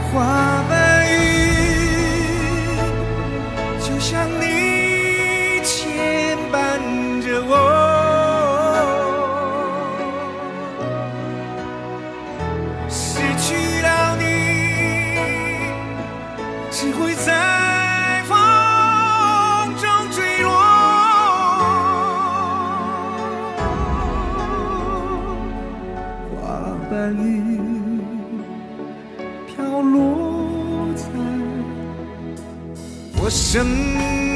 花瓣雨，就像你牵绊着我，失去了你，只会在风中坠落。花瓣雨飘落在我身